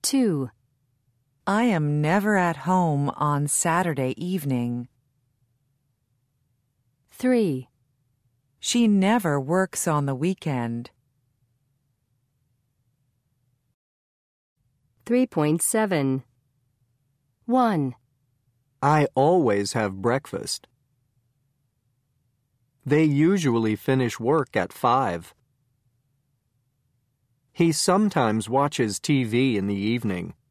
2. I am never at home on Saturday evening. 3. She never works on the weekend. 3.7. 1. I always have breakfast. They usually finish work at 5. He sometimes watches TV in the evening.